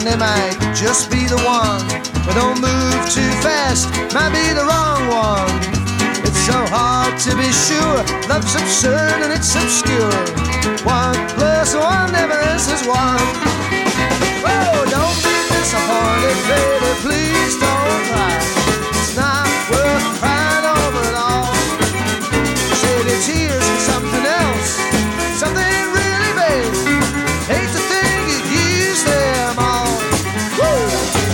they might just be the one. But don't move too fast, might be the wrong one. It's so hard to be sure, love's absurd and it's obscure. 1 plus 1 never is 1. Oh, don't be disappointed, baby, please don't cry. It's not worth crying over at all. Save your tears for something else, something really big. Hate to think you'd use them all. Woo!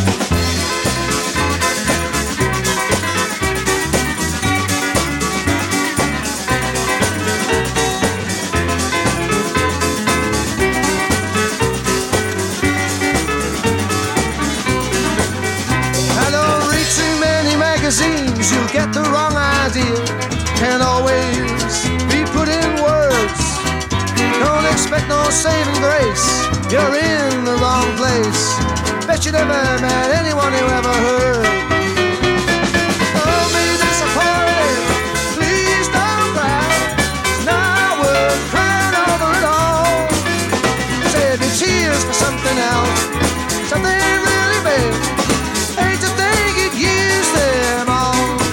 You'll get the wrong idea. Can't always be put in words. Don't expect no saving grace. You're in the wrong place. Bet you never met anyone who ever heard. Don't be disappointed, please don't cry. It's not worth crying over it all. Save your tears for something else, something really big. Hate to think you'd use them all.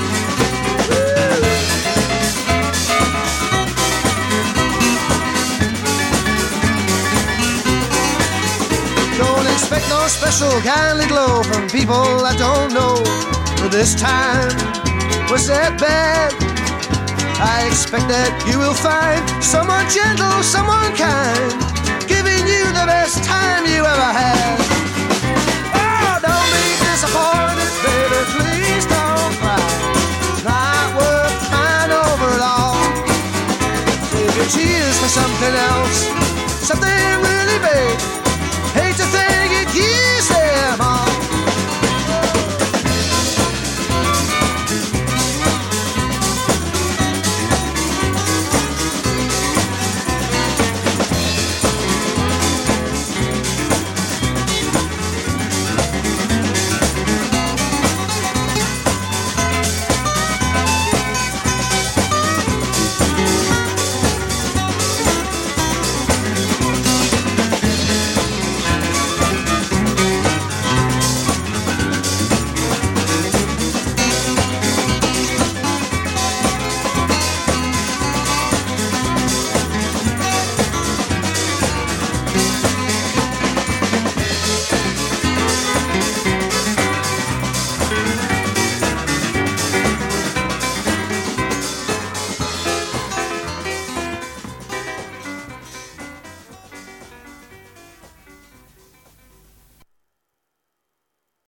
Expect no special kindly glow from people I don't know. But this time was that bad. I expect that you will find someone gentle, someone kind, giving you the best time you ever had. Oh, don't be disappointed.